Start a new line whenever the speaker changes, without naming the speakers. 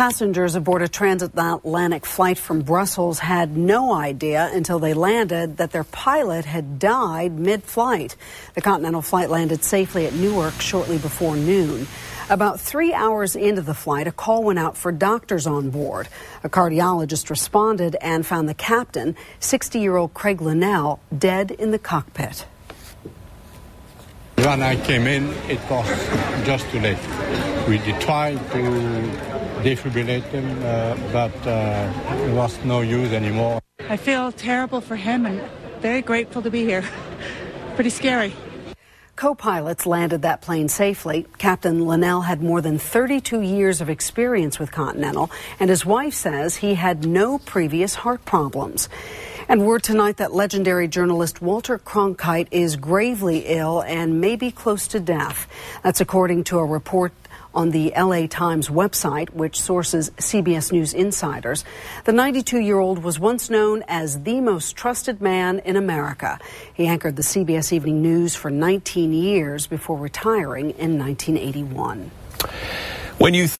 Passengers aboard a transatlantic flight from Brussels had no idea until they landed that their pilot had died mid-flight. The Continental flight landed safely at Newark shortly before noon. About 3 hours into the flight, a call went out for doctors on board. A cardiologist responded and found the captain, 60-year-old Craig Linnell, dead in the cockpit.
When I came in, it was just too late. We did try to defibrillate him, but it was no use anymore.
I feel terrible for him and very grateful to be here. Pretty scary.
Co-pilots landed that plane safely. Captain Linnell had more than 32 years of experience with Continental, and his wife says he had no previous heart problems. And word tonight that legendary journalist Walter Cronkite is gravely ill and may be close to death. That's according to a report on the LA Times website, which sources CBS News insiders. The 92-year-old was once known as the most trusted man in America. He anchored the CBS Evening News for 19 years before retiring in 1981.
When you